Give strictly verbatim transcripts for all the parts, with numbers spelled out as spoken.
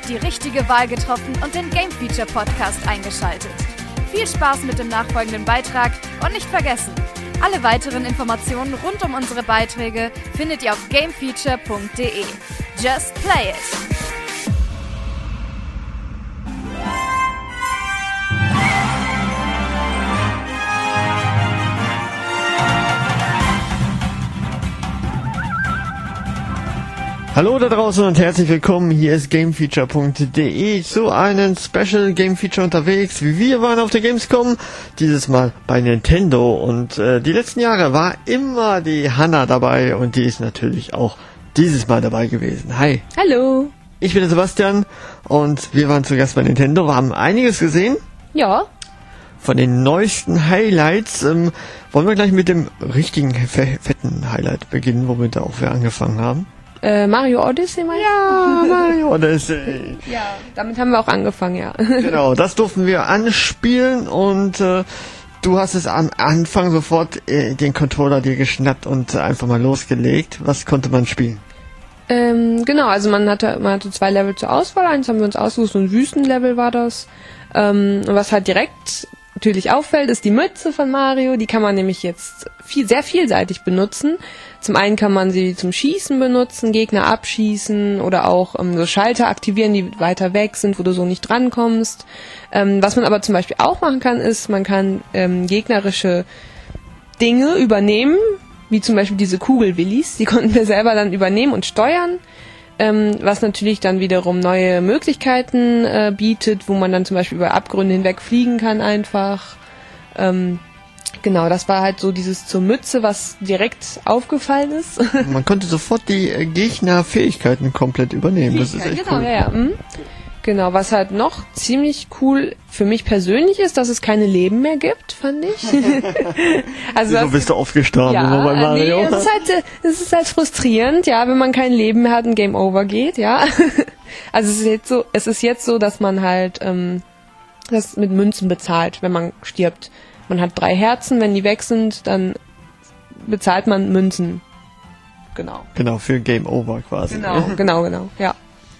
die richtige Wahl getroffen und den Game Feature Podcast eingeschaltet. Viel Spaß mit dem nachfolgenden Beitrag und nicht vergessen, alle weiteren Informationen rund um unsere Beiträge findet ihr auf gamefeature punkt de. Just play it! Hallo da draußen und herzlich willkommen, hier ist gamefeature punkt de zu einem Special Game Feature unterwegs. Wir waren auf der Gamescom, dieses Mal bei Nintendo, und äh, die letzten Jahre war immer die Hanna dabei und die ist natürlich auch dieses Mal dabei gewesen. Hi. Hallo. Ich bin der Sebastian und wir waren zu Gast bei Nintendo, wir haben einiges gesehen. Ja. Von den neuesten Highlights ähm, wollen wir gleich mit dem richtigen fetten Highlight beginnen, womit auch wir angefangen haben. Äh, Mario Odyssey, meinst du? Ja, Mario Odyssey. Ja, damit haben wir auch angefangen, ja. Genau, das durften wir anspielen und äh, du hast es am Anfang sofort äh, den Controller dir geschnappt und äh, einfach mal losgelegt. Was konnte man spielen? Ähm, genau, also man hatte, man hatte zwei Level zur Auswahl. Eins haben wir uns ausgesucht, so ein Wüstenlevel war das. Ähm, was halt direkt natürlich auffällt, ist die Mütze von Mario. Die kann man nämlich jetzt viel, sehr vielseitig benutzen. Zum einen kann man sie zum Schießen benutzen, Gegner abschießen oder auch ähm, so Schalter aktivieren, die weiter weg sind, wo du so nicht drankommst. Ähm, was man aber zum Beispiel auch machen kann, ist, man kann ähm, gegnerische Dinge übernehmen, wie zum Beispiel diese Kugelwillis. Die konnten wir selber dann übernehmen und steuern. Ähm, was natürlich dann wiederum neue Möglichkeiten äh, bietet, wo man dann zum Beispiel über Abgründe hinweg fliegen kann einfach. Ähm, genau, das war halt so dieses zur Mütze, was direkt aufgefallen ist. Man konnte sofort die äh, Gegnerfähigkeiten komplett übernehmen. Das ist echt genau, cool. Ja, ja. Mhm. Genau, was halt noch ziemlich cool für mich persönlich ist, dass es keine Leben mehr gibt, fand ich. also Wieso bist du aufgestorben ja, bei Mario? Nee, es ist halt, es ist halt frustrierend, ja, wenn man kein Leben mehr hat und Game Over geht, ja. Also es ist jetzt so, es ist jetzt so, dass man halt ähm, das mit Münzen bezahlt, wenn man stirbt. Man hat drei Herzen, wenn die weg sind, dann bezahlt man Münzen. Genau. Genau, für Game Over quasi. Genau, genau, genau, ja.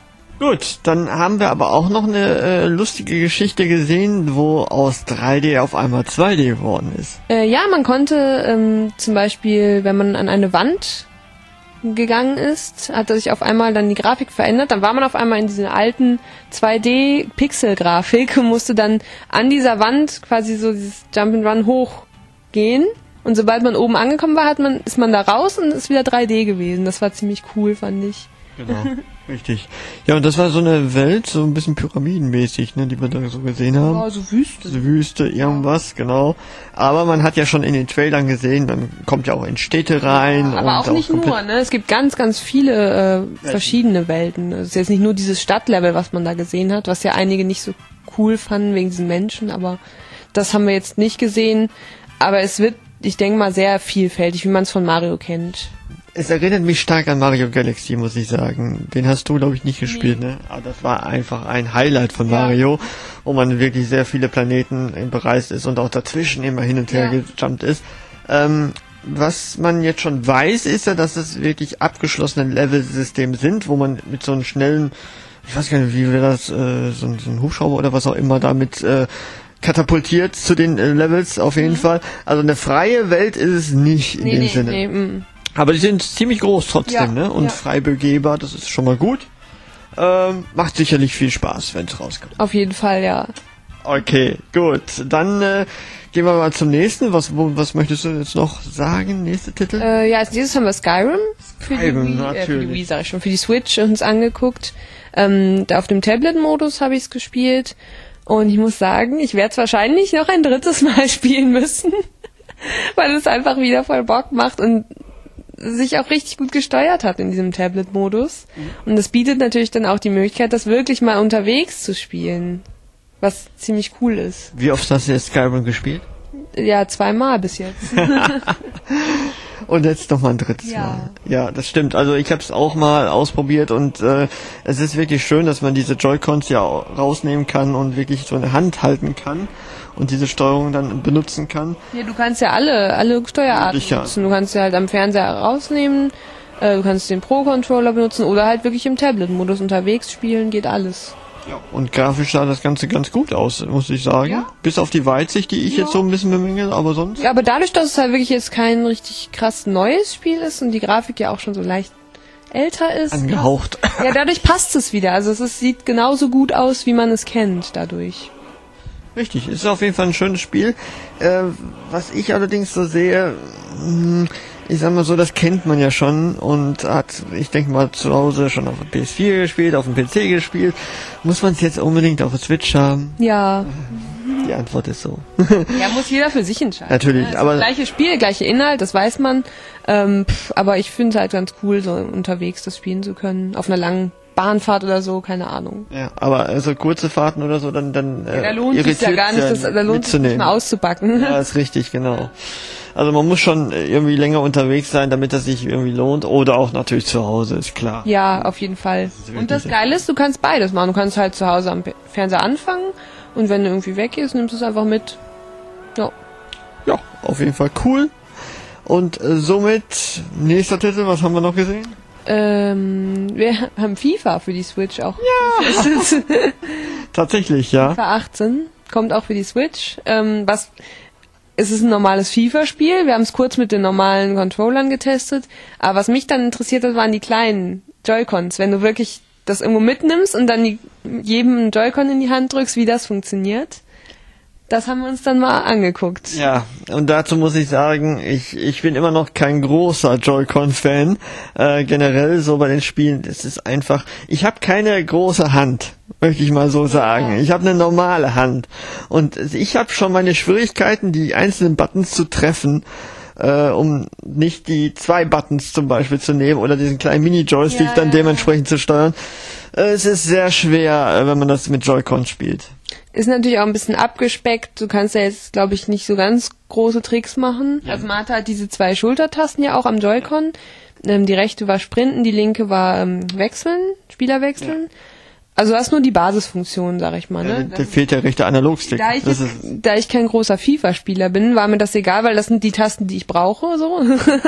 Gut, dann haben wir aber auch noch eine äh, lustige Geschichte gesehen, wo aus drei D auf einmal zwei D geworden ist. Äh, ja, man konnte ähm, zum Beispiel, wenn man an eine Wand gegangen ist, hat sich auf einmal dann die Grafik verändert. Dann war man auf einmal in dieser alten zwei D-Pixel-Grafik und musste dann an dieser Wand quasi so dieses Jump'n'Run hochgehen. Und sobald man oben angekommen war, hat man, ist man da raus und ist wieder drei D gewesen. Das war ziemlich cool, fand ich. Genau, richtig. Ja, und das war so eine Welt, so ein bisschen pyramidenmäßig, ne, die wir da so gesehen haben. Ja, so Wüste. So Wüste, irgendwas, genau. Aber man hat ja schon in den Trailern gesehen, man kommt ja auch in Städte rein. Ja, aber und auch nicht auch nur, ne? Es gibt ganz, ganz viele äh, verschiedene Welten. Es ist jetzt nicht nur dieses Stadtlevel, was man da gesehen hat, was ja einige nicht so cool fanden wegen diesen Menschen, aber das haben wir jetzt nicht gesehen. Aber es wird, ich denke mal, sehr vielfältig, wie man es von Mario kennt. Es erinnert mich stark an Mario Galaxy, muss ich sagen. Den hast du, glaube ich, nicht gespielt, nee. ne? Aber das war einfach ein Highlight von Mario, ja. wo man wirklich sehr viele Planeten bereist ist und auch dazwischen immer hin und her ja. gejumpt ist. Ähm, was man jetzt schon weiß, ist ja, dass es wirklich abgeschlossene Level-Systeme sind, wo man mit so einem schnellen, ich weiß gar nicht, wie wir das, äh, so, so ein Hubschrauber oder was auch immer damit äh, katapultiert zu den äh, Levels auf jeden mhm. Fall. Also eine freie Welt ist es nicht in nee, dem nee, Sinne. Nee, mm. Aber die sind ziemlich groß trotzdem, ja, ne? Und ja. frei begehbar, das ist schon mal gut. Ähm, macht sicherlich viel Spaß, wenn es rauskommt. Auf jeden Fall, ja. Okay, gut. Dann äh, gehen wir mal zum nächsten. Was, wo, was möchtest du jetzt noch sagen? Nächster Titel? Äh, ja, als nächstes haben wir Skyrim. Für Skyrim, die Wii, natürlich. Äh, für die Wii, sag ich schon. Für die Switch uns angeguckt. Ähm, da auf dem Tablet-Modus habe ich es gespielt. Und ich muss sagen, ich werde es wahrscheinlich noch ein drittes Mal spielen müssen. Weil es einfach wieder voll Bock macht und sich auch richtig gut gesteuert hat in diesem Tablet-Modus. Mhm. Und das bietet natürlich dann auch die Möglichkeit, das wirklich mal unterwegs zu spielen. Was ziemlich cool ist. Wie oft hast du jetzt Skyrim gespielt? Ja, zweimal bis jetzt. Und jetzt noch mal ein drittes ja. Mal. Ja, das stimmt. Also ich habe es auch mal ausprobiert und äh, es ist wirklich schön, dass man diese Joy-Cons ja rausnehmen kann und wirklich so eine Hand halten kann und diese Steuerung dann benutzen kann. Ja, du kannst ja alle alle Steuerarten ja. nutzen. Du kannst ja halt am Fernseher rausnehmen, Äh, du kannst den Pro-Controller benutzen oder halt wirklich im Tablet-Modus unterwegs spielen, geht alles. Ja, und grafisch sah das Ganze ganz gut aus, muss ich sagen. Ja. Bis auf die Weitsicht, die ich ja. jetzt so ein bisschen bemängel, aber sonst... Ja, aber dadurch, dass es halt wirklich jetzt kein richtig krass neues Spiel ist und die Grafik ja auch schon so leicht älter ist... Angehaucht. Passt, ja, dadurch passt es wieder. Also es ist, sieht genauso gut aus, wie man es kennt dadurch. Richtig, ist auf jeden Fall ein schönes Spiel. Äh, was ich allerdings so sehe... Mh, ich sag mal so, das kennt man ja schon und hat, ich denke mal, zu Hause schon auf dem P S vier gespielt, auf dem P C gespielt. Muss man es jetzt unbedingt auf der Switch haben? Ja. Die Antwort ist so. Ja, muss jeder für sich entscheiden. Natürlich, also aber... Gleiches Spiel, gleicher Inhalt, das weiß man. Ähm, pff, aber ich finde es halt ganz cool, so unterwegs das spielen zu können. Auf einer langen Bahnfahrt oder so, keine Ahnung. Ja, aber also kurze Fahrten oder so, dann... dann ja, da lohnt es ja gar nicht, das, da lohnt es nicht mal auszupacken. Ja, ist richtig, genau. Also man muss schon irgendwie länger unterwegs sein, damit das sich irgendwie lohnt. Oder auch natürlich zu Hause, ist klar. Ja, auf jeden Fall. Das und das Geile ist, du kannst beides machen. Du kannst halt zu Hause am Fernseher anfangen und wenn du irgendwie weggehst, nimmst du es einfach mit. Ja. Ja, auf jeden Fall cool. Und äh, somit, nächster Titel, was haben wir noch gesehen? Ähm, wir haben FIFA für die Switch auch. Ja! Tatsächlich, ja. FIFA achtzehn kommt auch für die Switch. Ähm, was... Es ist ein normales FIFA-Spiel. Wir haben es kurz mit den normalen Controllern getestet. Aber was mich dann interessiert hat, waren die kleinen Joy-Cons. Wenn du wirklich das irgendwo mitnimmst und dann die, jedem einen Joy-Con in die Hand drückst, wie das funktioniert. Das haben wir uns dann mal angeguckt. Ja, und dazu muss ich sagen, ich ich bin immer noch kein großer Joy-Con-Fan. Äh, generell so bei den Spielen, es ist einfach, ich habe keine große Hand, möchte ich mal so sagen. Ich habe eine normale Hand. Und ich habe schon meine Schwierigkeiten, die einzelnen Buttons zu treffen, äh, um nicht die zwei Buttons zum Beispiel zu nehmen oder diesen kleinen Mini-Joystick ja, dann dementsprechend zu steuern. Äh, es ist sehr schwer, wenn man das mit Joy-Con spielt. Ist natürlich auch ein bisschen abgespeckt. Du kannst ja jetzt, glaube ich, nicht so ganz große Tricks machen. Ja. Also Martha hat diese zwei Schultertasten ja auch am Joy-Con. Ähm, die rechte war Sprinten, die linke war ähm, Wechseln, Spieler wechseln. Ja. Also du hast nur die Basisfunktion, sag ich mal. Ne? Ja, da fehlt der rechte Analogstick. Da ich, jetzt, da ich kein großer FIFA-Spieler bin, war mir das egal, weil das sind die Tasten, die ich brauche. So.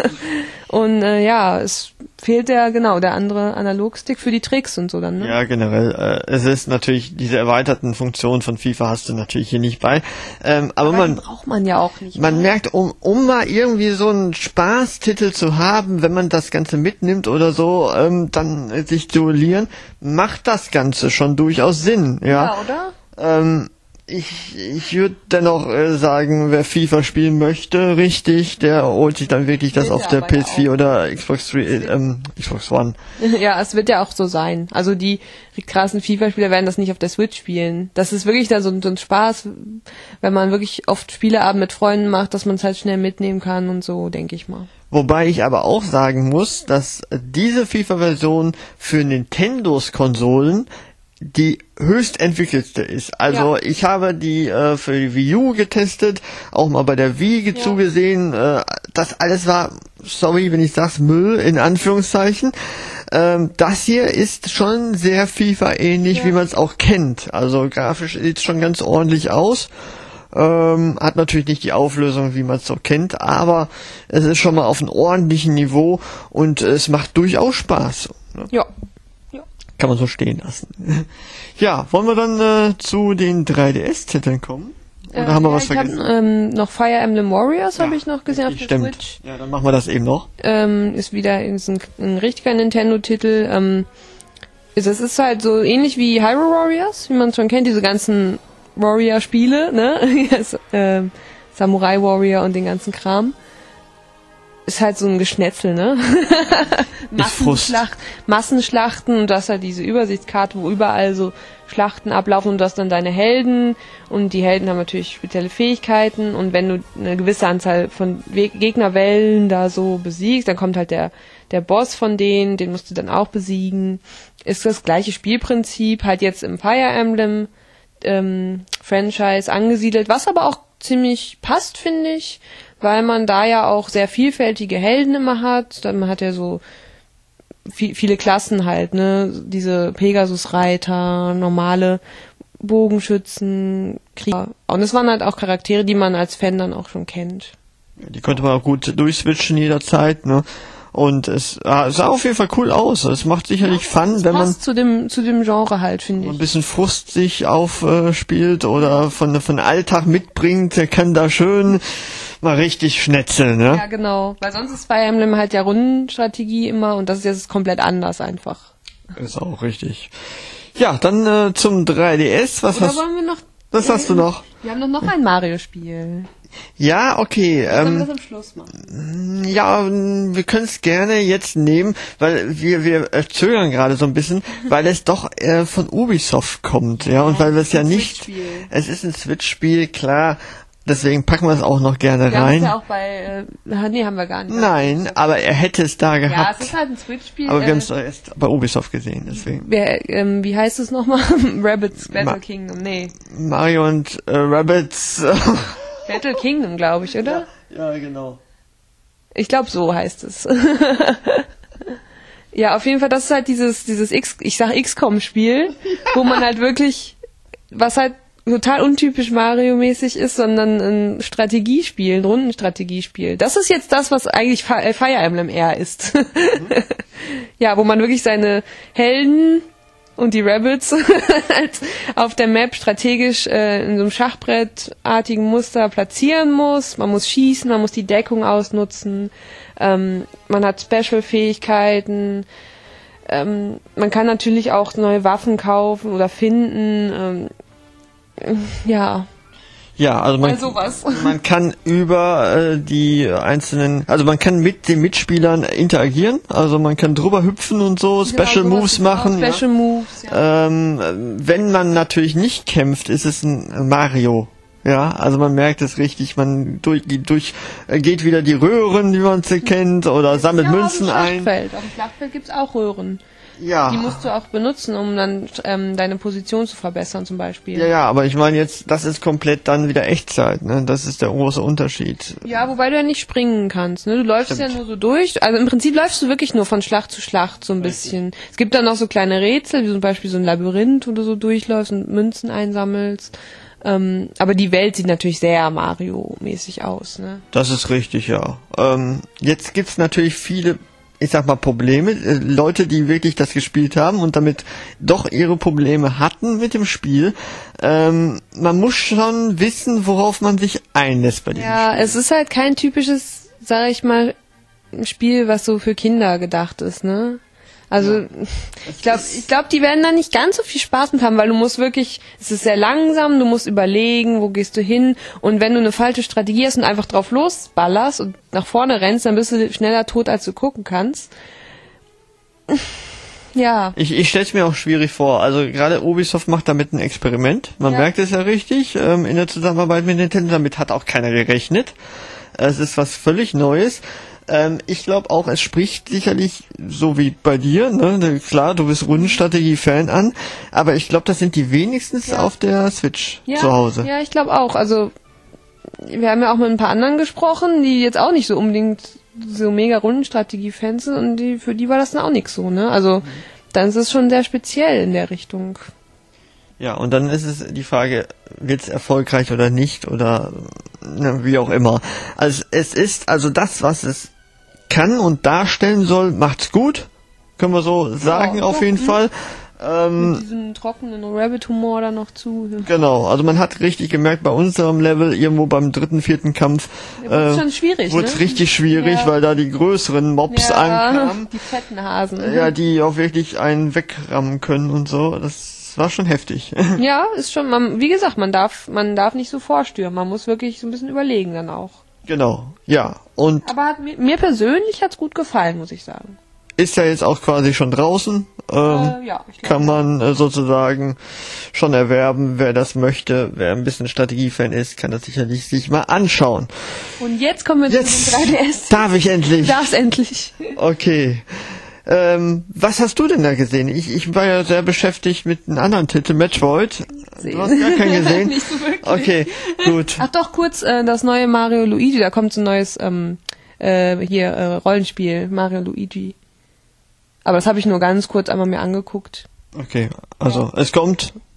Und äh, ja, es fehlt ja genau der andere Analogstick für die Tricks und so dann. Ne? Ja, generell. Äh, es ist natürlich, diese erweiterten Funktionen von FIFA hast du natürlich hier nicht bei. Ähm, aber, aber man braucht man ja auch nicht. Man mehr. merkt, um, um mal irgendwie so einen Spaßtitel zu haben, wenn man das Ganze mitnimmt oder so, ähm, dann äh, sich duellieren, macht das Ganze schon durchaus Sinn, ja. Ja, oder? Ähm, ich ich würde dennoch äh, sagen, wer FIFA spielen möchte, richtig, der holt sich dann wirklich das auf der P S vier oder Xbox drei, äh, ähm, Xbox One. Ja, es wird ja auch so sein. Also die krassen FIFA-Spieler werden das nicht auf der Switch spielen. Das ist wirklich da so, so ein Spaß, wenn man wirklich oft Spieleabend mit Freunden macht, dass man es halt schnell mitnehmen kann und so, denke ich mal. Wobei ich aber auch sagen muss, dass diese FIFA-Version für Nintendos Konsolen die höchst entwickelste ist. Also ja. ich habe die äh, für die Wii U getestet, auch mal bei der Wii ja. zugesehen. Äh, das alles war, sorry, wenn ich sag's, Müll in Anführungszeichen. Ähm, das hier ist schon sehr FIFA-ähnlich, ja. wie man es auch kennt. Also grafisch sieht es schon ganz ordentlich aus. Ähm, hat natürlich nicht die Auflösung, wie man es so kennt, aber es ist schon mal auf einem ordentlichen Niveau und es macht durchaus Spaß. Ne? Ja. Kann man so stehen lassen. Ja, wollen wir dann äh, zu den drei D S-Titeln kommen? Oder äh, haben wir ja, was vergessen? Hab, ähm, noch Fire Emblem Warriors ja, habe ich noch gesehen auf der stimmt. Switch. Ja, dann machen wir das eben noch. Ähm, ist wieder ist ein, ein richtiger Nintendo-Titel. Ähm, ist, es ist halt so ähnlich wie Hyrule Warriors, wie man es schon kennt, diese ganzen Warrior-Spiele, ne? yes, äh, Samurai Warrior und den ganzen Kram. Ist halt so ein Geschnetzel, ne? Massenschlacht, Massenschlachten und du hast halt diese Übersichtskarte, wo überall so Schlachten ablaufen und du hast dann deine Helden und die Helden haben natürlich spezielle Fähigkeiten und wenn du eine gewisse Anzahl von We- Gegnerwellen da so besiegst, dann kommt halt der der Boss von denen, den musst du dann auch besiegen. Ist das gleiche Spielprinzip, halt jetzt im Fire Emblem ähm, Franchise angesiedelt, was aber auch ziemlich passt, finde ich, weil man da ja auch sehr vielfältige Helden immer hat. Man hat ja so viel, viele Klassen halt, ne? Diese Pegasus-Reiter, normale Bogenschützen, Krieger. Und es waren halt auch Charaktere, die man als Fan dann auch schon kennt. Die konnte man auch gut durchswitchen jederzeit, ne? Und es äh, sah auf jeden Fall cool aus. Es macht sicherlich ja, Fun, wenn man passt zu dem zu dem Genre halt, finde ich. Ein bisschen Frust sich aufspielt äh, oder von von Alltag mitbringt, der kann da schön mal richtig schnetzeln, ne? Ja, genau. Weil sonst ist Fire Emblem halt ja Rundenstrategie immer und das ist jetzt komplett anders einfach. Ist auch richtig. Ja, dann äh, zum drei D S. Was Oder hast wollen wir noch? Was äh, hast du noch? Wir haben doch noch ein Mario-Spiel. Ja, okay. Ähm, ähm, wir das am Schluss machen? Ja, wir können es gerne jetzt nehmen, weil wir wir äh, zögern gerade so ein bisschen, weil es doch äh, von Ubisoft kommt, ja, und weil wir es ja nicht. Es ist ein Switch-Spiel, klar. Deswegen packen wir es auch noch gerne wir rein. Ja auch bei, äh, nee, haben wir gar nicht. Nein, aber er hätte es da gehabt. Ja, es ist halt ein Switch-Spiel. Aber wir äh, haben es erst bei Ubisoft gesehen, deswegen. Wer, ähm, wie heißt es nochmal? Rabbids Battle Ma- Kingdom, nee. Mario und äh, Rabbids. Battle Kingdom, glaube ich, oder? Ja, ja, genau. Ich glaube, so heißt es. Ja, auf jeden Fall, das ist halt dieses, dieses X, ich sag X COM-Spiel, wo man halt wirklich, was halt total untypisch Mario-mäßig ist, sondern ein Strategiespiel, ein Rundenstrategiespiel. Das ist jetzt das, was eigentlich Fire Emblem eher ist. Mhm. Ja, wo man wirklich seine Helden und die Rabbits auf der Map strategisch äh, in so einem Schachbrettartigen Muster platzieren muss. Man muss schießen, man muss die Deckung ausnutzen. Ähm, man hat Special-Fähigkeiten. Ähm, man kann natürlich auch neue Waffen kaufen oder finden. Ähm, ja. Ja, also man, sowas. man kann über äh, die einzelnen, also man kann mit den Mitspielern interagieren, also man kann drüber hüpfen und so, Special genau, Moves machen. Special ja. Moves, ja. Ähm, wenn man natürlich nicht kämpft, ist es ein Mario. Ja, also man merkt es richtig, man durch, durch äh, geht wieder die Röhren, die man sie kennt, oder das sammelt ja Münzen auf dem ein. Schlachtfeld. Auf dem Schlachtfeld gibt's auch Röhren. Ja. Die musst du auch benutzen, um dann ähm, deine Position zu verbessern zum Beispiel. Ja, ja, aber ich meine jetzt, das ist komplett dann wieder Echtzeit, ne? Das ist der große Unterschied. Ja, wobei du ja nicht springen kannst, ne? Du läufst Stimmt. ja nur so durch. Also im Prinzip läufst du wirklich nur von Schlacht zu Schlacht so ein bisschen. Richtig. Es gibt dann noch so kleine Rätsel, wie zum Beispiel so ein Labyrinth, wo du so durchläufst und Münzen einsammelst. Ähm, aber die Welt sieht natürlich sehr Mario-mäßig aus, ne? Das ist richtig, ja. Ähm, jetzt gibt's natürlich viele, ich sag mal, Probleme, äh, Leute, die wirklich das gespielt haben und damit doch ihre Probleme hatten mit dem Spiel. Ähm, man muss schon wissen, worauf man sich einlässt bei diesem ja, Spiel. Ja, es ist halt kein typisches, sag ich mal, Spiel, was so für Kinder gedacht ist, ne? Also ja. ich glaube, ich glaube, die werden da nicht ganz so viel Spaß mit haben, weil du musst wirklich, es ist sehr langsam, du musst überlegen, wo gehst du hin, und wenn du eine falsche Strategie hast und einfach drauf losballerst und nach vorne rennst, dann bist du schneller tot, als du gucken kannst. Ja. Ich, ich stelle es mir auch schwierig vor. Also gerade Ubisoft macht damit ein Experiment. Man ja. merkt es ja richtig ähm, in der Zusammenarbeit mit Nintendo. Damit hat auch keiner gerechnet. Es ist was völlig Neues. Ähm, ich glaube auch, es spricht sicherlich so wie bei dir, ne? Klar, du bist Rundenstrategie-Fan an, aber ich glaube, das sind die wenigstens ja. auf der Switch ja, zu Hause. Ja, ich glaube auch. Also wir haben ja auch mit ein paar anderen gesprochen, die jetzt auch nicht so unbedingt so mega Rundenstrategie-Fans sind, und die, für die war das dann auch nichts so, ne? Also dann ist es schon sehr speziell in der Richtung. Ja, und dann ist es die Frage, wird es erfolgreich oder nicht, oder ne, wie auch immer. Also es ist, also das, was es kann und darstellen soll, macht's gut, können wir so sagen, ja, auf jeden mh. Fall. Ähm, Mit diesem trockenen Rabbit-Humor da noch zu. Genau, also man hat richtig gemerkt, bei unserem Level, irgendwo beim dritten, vierten Kampf, ja, wurde es äh, schon schwierig, wurde es ne? richtig schwierig, ja. weil da die größeren Mobs ja, ankamen. Die fetten Hasen. Ja, die auch wirklich einen wegrammen können und so, das war schon heftig. Ja, ist schon, man, wie gesagt, man darf, man darf nicht so vorstürmen, man muss wirklich so ein bisschen überlegen dann auch. Genau, ja. Und aber hat mir, mir persönlich hat's gut gefallen, muss ich sagen. Ist ja jetzt auch quasi schon draußen. Ähm, äh, ja, ich kann man äh, sozusagen schon erwerben, wer das möchte. Wer ein bisschen Strategiefan ist, kann das sicherlich sich mal anschauen. Und jetzt kommen wir jetzt zu dem drei D S. Darf ich endlich? Darf's endlich. Okay. Ähm, was hast du denn da gesehen? Ich, ich war ja sehr beschäftigt mit einem anderen Titel, Metroid. Sehen. Du hast gar keinen gesehen? Nicht so wirklich. Okay, gut. Ach doch, kurz, äh, das neue Mario Luigi, da kommt so ein neues ähm, äh, hier äh, Rollenspiel, Mario Luigi. Aber das habe ich nur ganz kurz einmal mir angeguckt. Okay, also ja. es kommt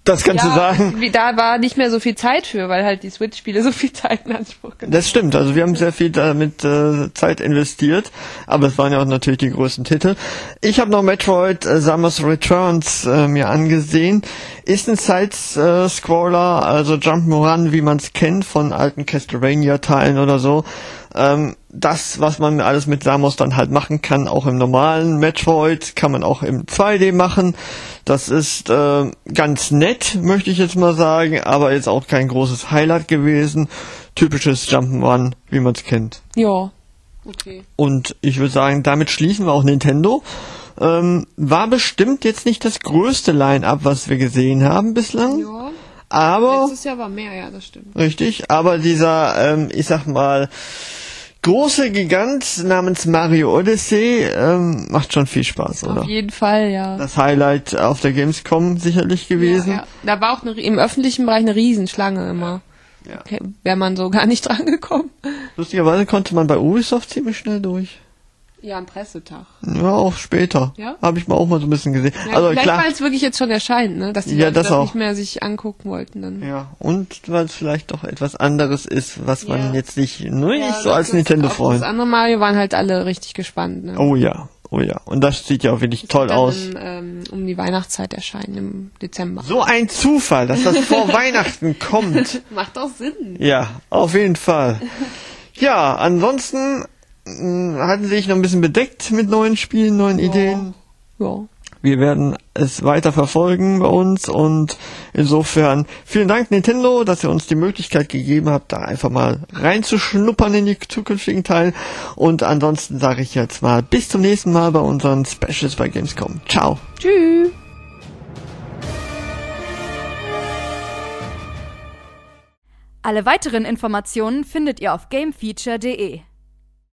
Das kannst ja, du sagen. Wie, da war nicht mehr so viel Zeit für, weil halt die Switch-Spiele so viel Zeit in Anspruch genommen. Das stimmt, also wir haben sehr viel damit äh, Zeit investiert, aber es waren ja auch natürlich die größten Titel. Ich habe noch Metroid äh, Samus Returns äh, mir angesehen. Ist ein Side-Scroller, also Jump'n'Run, wie man es kennt von alten Castlevania-Teilen oder so. Ähm, das, was man alles mit Samus dann halt machen kann, auch im normalen Metroid, kann man auch im zwei D machen. Das ist äh, ganz nett, möchte ich jetzt mal sagen, aber jetzt auch kein großes Highlight gewesen. Typisches Jump'n'Run, wie man es kennt. Ja. Okay. Und ich würde sagen, damit schließen wir auch Nintendo. Ähm, war bestimmt jetzt nicht das größte Line-Up, was wir gesehen haben bislang. Ja. Aber Letztes Jahr war mehr, ja, das stimmt. richtig, aber dieser, ähm, ich sag mal, große Gigant namens Mario Odyssey ähm, macht schon viel Spaß, oder? Auf jeden Fall, ja. Das Highlight auf der Gamescom sicherlich gewesen. Ja, ja. Da war auch eine, im öffentlichen Bereich eine Riesenschlange immer. Ja. Okay, wäre man so gar nicht dran gekommen. Lustigerweise konnte man bei Ubisoft ziemlich schnell durch. Ja, am Pressetag. Ja, auch später. Ja? Habe ich mal auch mal so ein bisschen gesehen. Ja, also vielleicht, klar. weil es wirklich jetzt schon erscheint, ne? Dass die Ja, Leute das das auch. nicht mehr sich angucken wollten dann. Ja, und weil es vielleicht doch etwas anderes ist, was man Ja. jetzt nicht, nur Ja, nicht so das als ist- Nintendo-Freund. Auf das andere Mario waren halt alle richtig gespannt, ne? Oh ja, oh ja. Und das sieht ja auch wirklich Das toll wird dann aus. Im, ähm, um die Weihnachtszeit erscheinen, im Dezember. So ein Zufall, dass das vor Weihnachten kommt. Macht auch Sinn. Ja, auf jeden Fall. Ja, ansonsten mh, hatten sie sich noch ein bisschen bedeckt mit neuen Spielen, neuen Ideen. Ja. Wir werden es weiter verfolgen bei uns und insofern vielen Dank Nintendo, dass ihr uns die Möglichkeit gegeben habt, da einfach mal reinzuschnuppern in die zukünftigen Teile. Und ansonsten sage ich jetzt mal bis zum nächsten Mal bei unseren Specials bei Gamescom. Ciao. Tschüss. Alle weiteren Informationen findet ihr auf gamefeature punkt de.